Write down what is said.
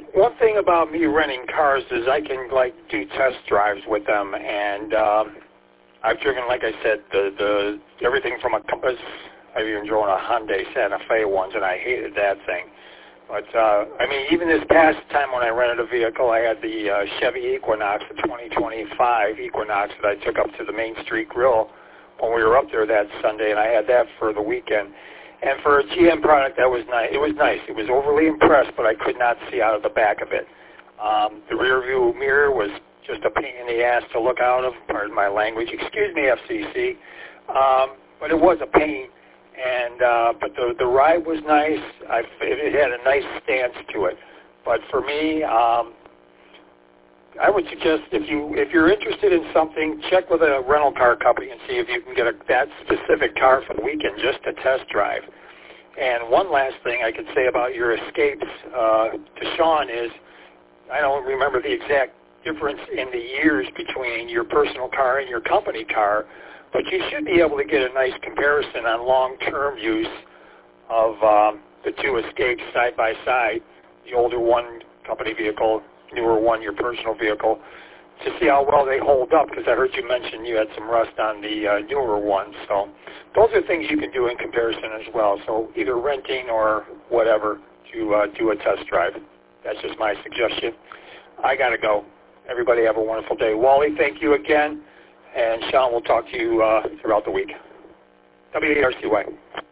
one thing about me renting cars is I can do test drives with them, and I've driven, like I said, the everything from a Compass. I've even driven a Hyundai Santa Fe once, and I hated that thing. But even this past time when I rented a vehicle, I had the Chevy Equinox, the 2025 Equinox that I took up to the Main Street Grill when we were up there that Sunday, and I had that for the weekend. And for a GM product, that was nice. It was nice. It was overly impressed, but I could not see out of the back of it. The rear view mirror was just a pain in the ass to look out of, pardon my language. Excuse me, FCC. But it was a pain. And but the ride was nice. It had a nice stance to it. But for me, I would suggest if you're interested in something, check with a rental car company and see if you can get that specific car for the weekend just to test drive. And one last thing I could say about your Escapes to Sean is, I don't remember the exact difference in the years between your personal car and your company car, but you should be able to get a nice comparison on long-term use of the two Escapes side by side, the older one, company vehicle, newer one, your personal vehicle, to see how well they hold up, because I heard you mention you had some rust on the newer one. So those are things you can do in comparison as well. So either renting or whatever to do a test drive. That's just my suggestion. I got to go. Everybody have a wonderful day. Wally, thank you again. And Sean, we'll talk to you throughout the week. WARCY.